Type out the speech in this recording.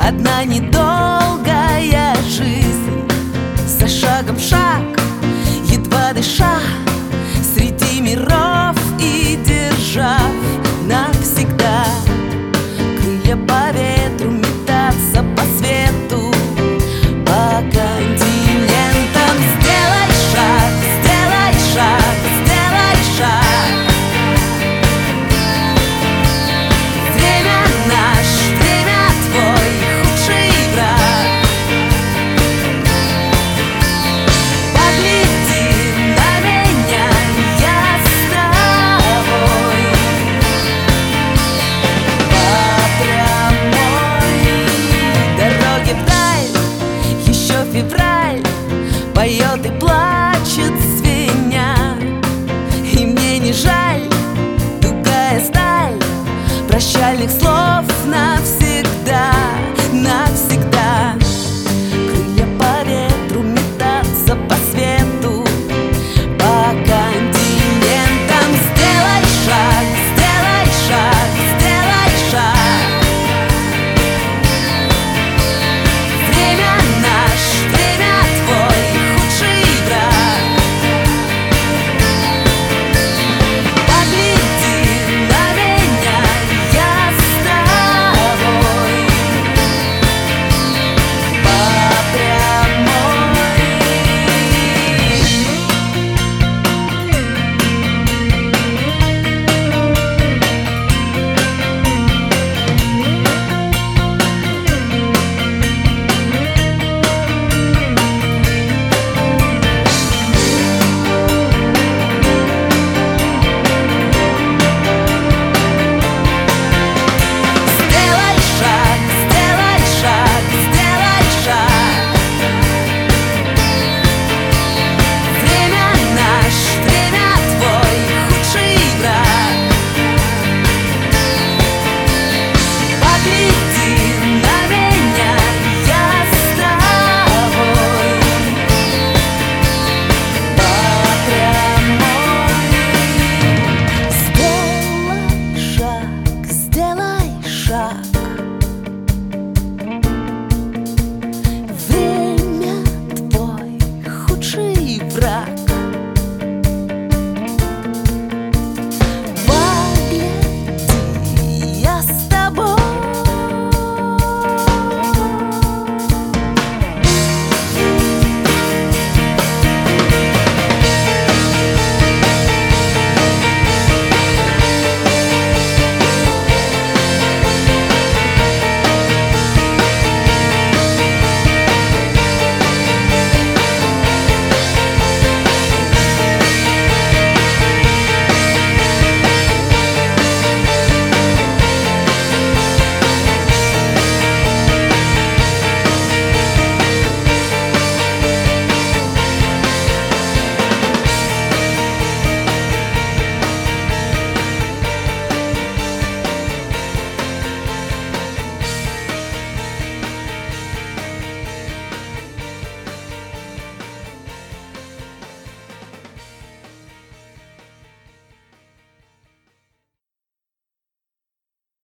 одна недолгая жизнь. За шагом шаг, едва дыша, среди миров и держав навсегда крылья по ветру, метаться по свету, по континентам. Сделай шаг, сделай шаг, сделай шаг. Время наш, время твой худший враг. Погляди на меня, я с тобой. По прямой дороге вдаль, еще февраль поет и плачет свинья. И мне не жаль, тугая сталь прощальных слов.